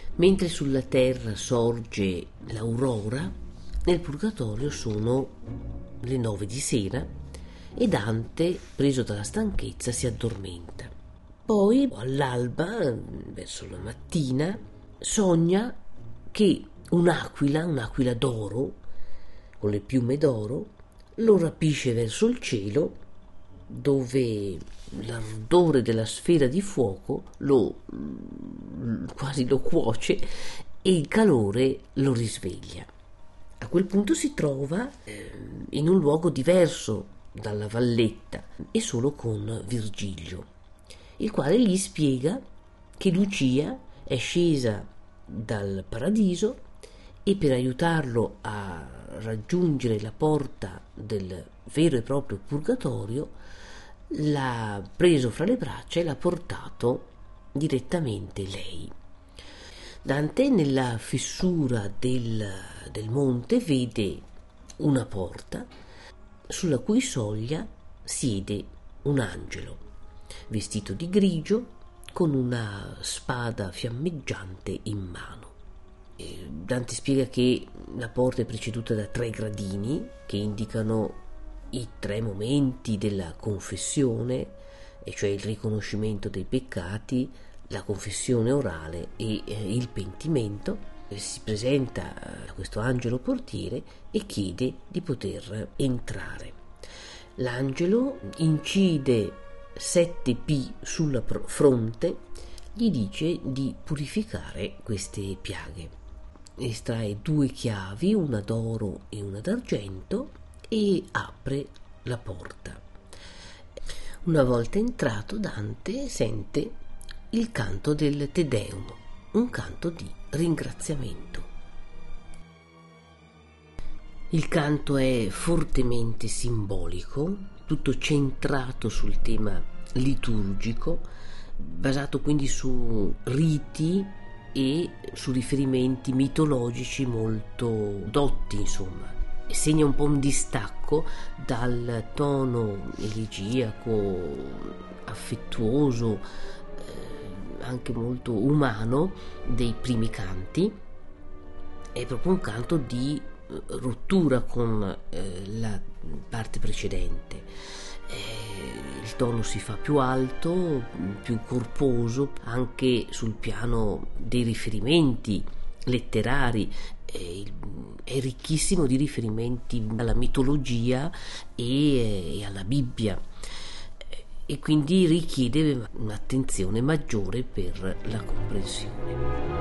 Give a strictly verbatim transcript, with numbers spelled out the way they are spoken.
Mentre sulla terra sorge l'aurora, nel purgatorio sono le nove di sera e Dante, preso dalla stanchezza, si addormenta. Poi all'alba, verso la mattina, sogna che un'aquila, un'aquila d'oro, con le piume d'oro, lo rapisce verso il cielo, dove l'ardore della sfera di fuoco lo quasi lo cuoce e il calore lo risveglia. A quel punto si trova eh, in un luogo diverso dalla valletta e solo con Virgilio, il quale gli spiega che Lucia è scesa dal paradiso e per aiutarlo a raggiungere la porta del vero e proprio purgatorio l'ha preso fra le braccia e l'ha portato direttamente lei. Dante, nella fessura del, del monte, vede una porta sulla cui soglia siede un angelo vestito di grigio con una spada fiammeggiante in mano. E Dante spiega che la porta è preceduta da tre gradini che indicano i tre momenti della confessione, e cioè il riconoscimento dei peccati, la confessione orale e eh, il pentimento. Si presenta a questo angelo portiere e chiede di poter entrare. L'angelo incide sette P sulla fronte, gli dice di purificare queste piaghe. Estrae due chiavi, una d'oro e una d'argento, e apre la porta. Una volta entrato, Dante sente il canto del Te Deum, un canto di ringraziamento. Il canto è fortemente simbolico, tutto centrato sul tema liturgico, basato quindi su riti e su riferimenti mitologici molto dotti, insomma. Segna un po' un distacco dal tono elegiaco, affettuoso, eh, anche molto umano dei primi canti. È proprio un canto di rottura con eh, la parte precedente. Eh, il tono si fa più alto, più corposo, anche sul piano dei riferimenti letterari. Eh, è ricchissimo di riferimenti alla mitologia e, e alla Bibbia, e quindi richiede un'attenzione maggiore per la comprensione.